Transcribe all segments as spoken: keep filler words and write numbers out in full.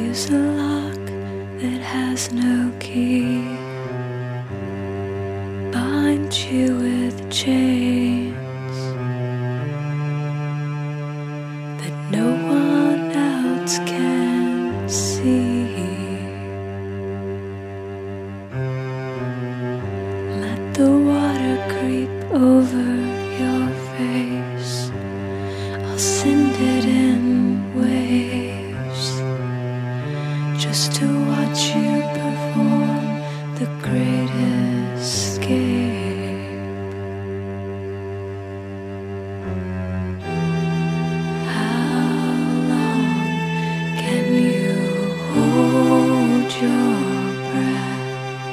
use a lock that has no key. Bind you with chains that no one else can see. Let the water creep over your face. I'll send it in waves just to watch you perform the great escape. How long can you hold your breath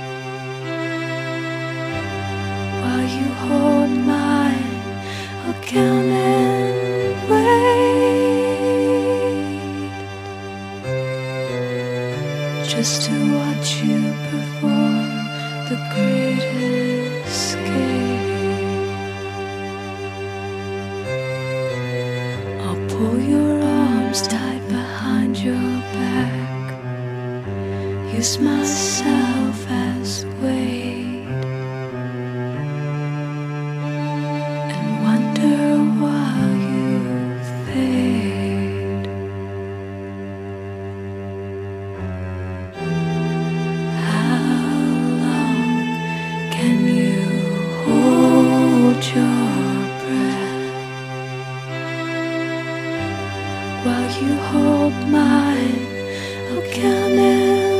while you hold mine? I'll count and wait just to watch you perform the great escape. I'll pull your arms tight behind your back, use myself as weight, and wonder while you fade. How long can you hold your breath while you hold mine? I'll count it.